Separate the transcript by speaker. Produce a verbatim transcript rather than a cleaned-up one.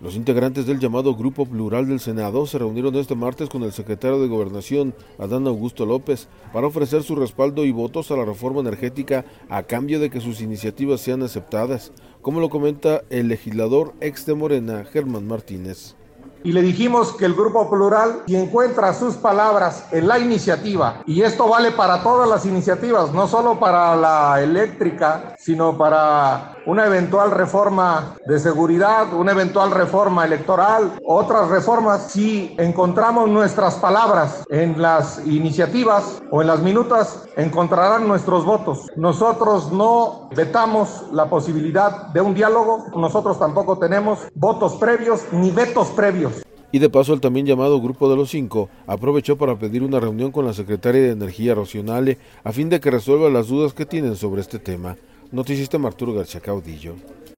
Speaker 1: Los integrantes del llamado Grupo Plural del Senado se reunieron este martes con el secretario de Gobernación, Adán Augusto López, para ofrecer su respaldo y votos a la reforma energética a cambio de que sus iniciativas sean aceptadas, como lo comenta el legislador ex de Morena, Germán Martínez.
Speaker 2: Y le dijimos que el Grupo Plural, si encuentra sus palabras en la iniciativa, y esto vale para todas las iniciativas, no solo para la eléctrica, sino para una eventual reforma de seguridad, una eventual reforma electoral, otras reformas, si encontramos nuestras palabras en las iniciativas o en las minutas, encontrarán nuestros votos. Nosotros no vetamos la posibilidad de un diálogo, nosotros tampoco tenemos votos previos ni vetos previos.
Speaker 1: Y de paso el también llamado Grupo de los Cinco aprovechó para pedir una reunión con la secretaria de Energía, Rocío Nale, a fin de que resuelva las dudas que tienen sobre este tema. Noticista Arturo García Caudillo.